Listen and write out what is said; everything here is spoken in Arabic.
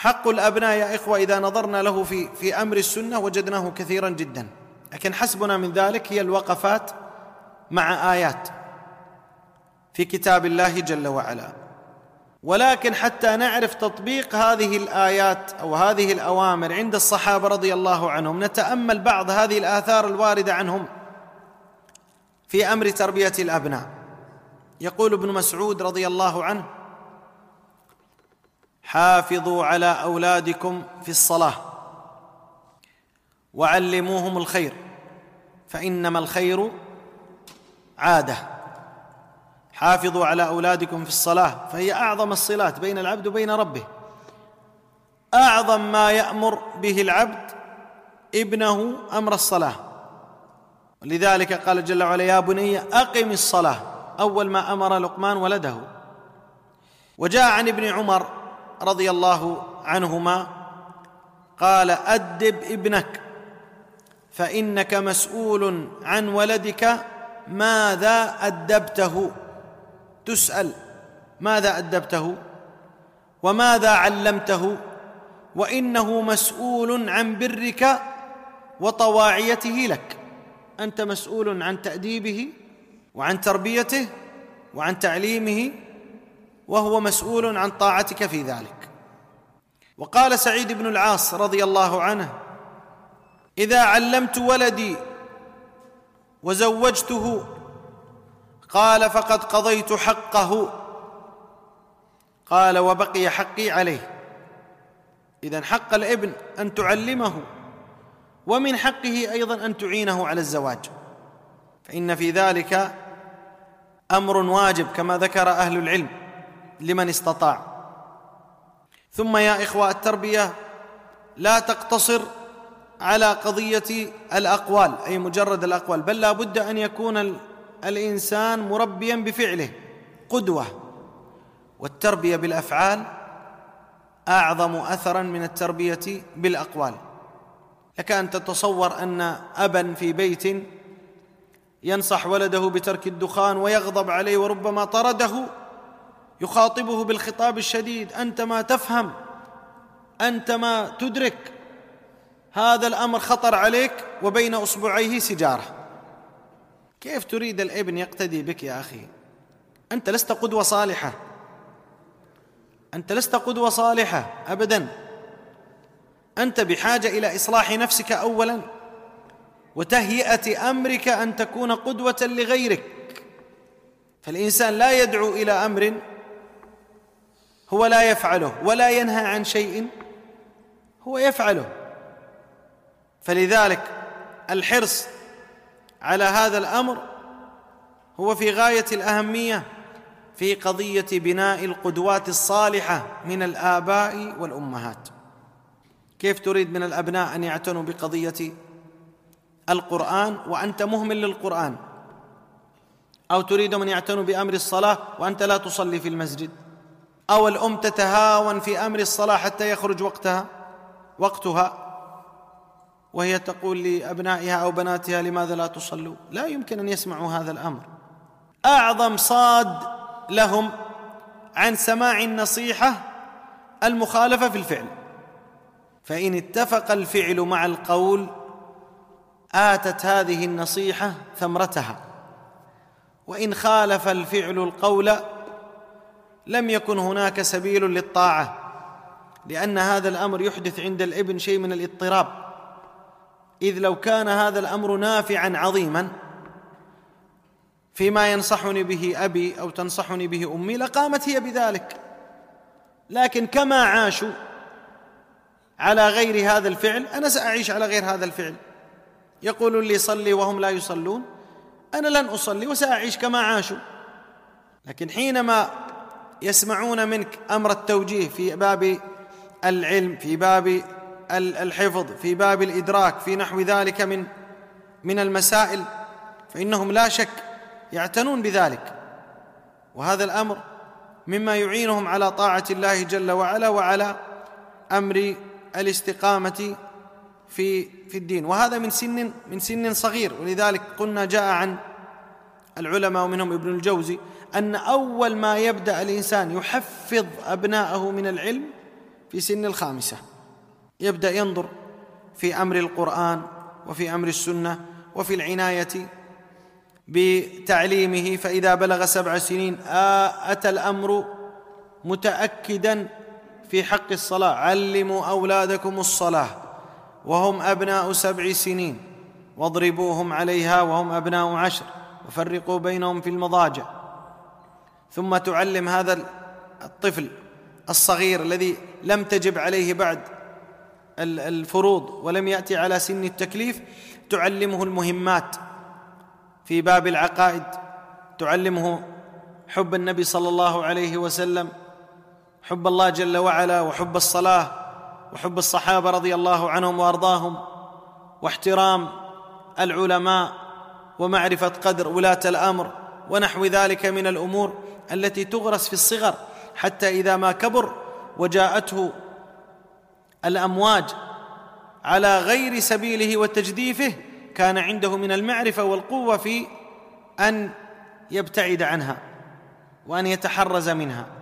حق الأبناء يا إخوة إذا نظرنا له في أمر السنة وجدناه كثيرا جدا، لكن حسبنا من ذلك هي الوقفات مع آيات في كتاب الله جل وعلا. ولكن حتى نعرف تطبيق هذه الآيات أو هذه الأوامر عند الصحابة رضي الله عنهم، نتأمل بعض هذه الآثار الواردة عنهم في أمر تربية الأبناء. يقول ابن مسعود رضي الله عنه: حافظوا على أولادكم في الصلاة وعلموهم الخير فإنما الخير عادة. حافظوا على أولادكم في الصلاة، فهي أعظم الصلات بين العبد وبين ربه، أعظم ما يأمر به العبد ابنه أمر الصلاة. ولذلك قال جل وعلا: يا بني أقم الصلاة، أول ما أمر لقمان ولده. وجاء عن ابن عمر رضي الله عنهما قال: أدب ابنك فإنك مسؤول عن ولدك ماذا أدبته، تسأل ماذا أدبته وماذا علمته، وإنه مسؤول عن برك وطواعيته لك. أنت مسؤول عن تأديبه وعن تربيته وعن تعليمه، وهو مسؤول عن طاعتك في ذلك. وقال سعيد بن العاص رضي الله عنه: إذا علمت ولدي وزوجته قال فقد قضيت حقه، قال وبقي حقي عليه. إذن حق الابن أن تعلمه، ومن حقه أيضا أن تعينه على الزواج، فإن في ذلك أمر واجب كما ذكر أهل العلم لمن استطاع. ثم يا إخوة، التربية لا تقتصر على قضية الأقوال، أي مجرد الأقوال، بل لا بد أن يكون الإنسان مربيا بفعله قدوة. والتربية بالأفعال أعظم أثرا من التربية بالأقوال. لك أن تتصور أن أبا في بيت ينصح ولده بترك الدخان ويغضب عليه وربما طرده، يخاطبه بالخطاب الشديد: أنت ما تفهم، أنت ما تدرك، هذا الأمر خطر عليك، وبين أصبعيه سجارة. كيف تريد الابن يقتدي بك يا أخي؟ أنت لست قدوة صالحة، أنت لست قدوة صالحة أبدا. أنت بحاجة إلى إصلاح نفسك أولا، وتهيئة أمرك أن تكون قدوة لغيرك. فالإنسان لا يدعو إلى أمر هو لا يفعله، ولا ينهى عن شيء هو يفعله. فلذلك الحرص على هذا الأمر هو في غاية الأهمية في قضية بناء القدوات الصالحة من الآباء والأمهات. كيف تريد من الأبناء أن يعتنوا بقضية القرآن وأنت مهمل للقرآن؟ أو تريد من يعتنوا بأمر الصلاة وأنت لا تصلي في المسجد؟ أو الأم تتهاون في أمر الصلاة حتى يخرج وقتها وهي تقول لأبنائها أو بناتها: لماذا لا تصلوا؟ لا يمكن أن يسمعوا هذا الأمر. أعظم صاد لهم عن سماع النصيحة المخالفة في الفعل، فإن اتفق الفعل مع القول آتت هذه النصيحة ثمرتها، وإن خالف الفعل القول لم يكن هناك سبيل للطاعة، لأن هذا الأمر يحدث عند الابن شيء من الاضطراب. إذ لو كان هذا الأمر نافعا عظيما فيما ينصحني به أبي أو تنصحني به أمي لقامت هي بذلك، لكن كما عاشوا على غير هذا الفعل أنا سأعيش على غير هذا الفعل. يقولون لي صلي وهم لا يصلون، أنا لن أصلي وسأعيش كما عاشوا. لكن حينما يسمعون منك أمر التوجيه في باب العلم، في باب الحفظ، في باب الإدراك، في نحو ذلك من المسائل، فإنهم لا شك يعتنون بذلك، وهذا الأمر مما يعينهم على طاعة الله جل وعلا وعلى أمر الاستقامة في الدين، وهذا من سن صغير. ولذلك قلنا جاء عن العلماء ومنهم ابن الجوزي أن أول ما يبدأ الإنسان يحفظ أبناءه من العلم في سن الخامسة يبدأ ينظر في أمر القرآن وفي أمر السنة وفي العناية بتعليمه. فإذا بلغ 7 سنين أتى الأمر متأكدا في حق الصلاة: علموا أولادكم الصلاة وهم أبناء 7 سنين واضربوهم عليها وهم أبناء 10 وفرقوا بينهم في المضاجع. ثم تعلم هذا الطفل الصغير الذي لم تجب عليه بعد الفروض ولم يأتي على سن التكليف، تعلمه المهمات في باب العقائد، تعلمه حب النبي صلى الله عليه وسلم، حب الله جل وعلا، وحب الصلاة، وحب الصحابة رضي الله عنهم وأرضاهم، واحترام العلماء، ومعرفة قدر ولاة الأمر، ونحو ذلك من الأمور التي تغرس في الصغر، حتى إذا ما كبر وجاءته الأمواج على غير سبيله وتجديفه كان عنده من المعرفة والقوة في أن يبتعد عنها وأن يتحرز منها.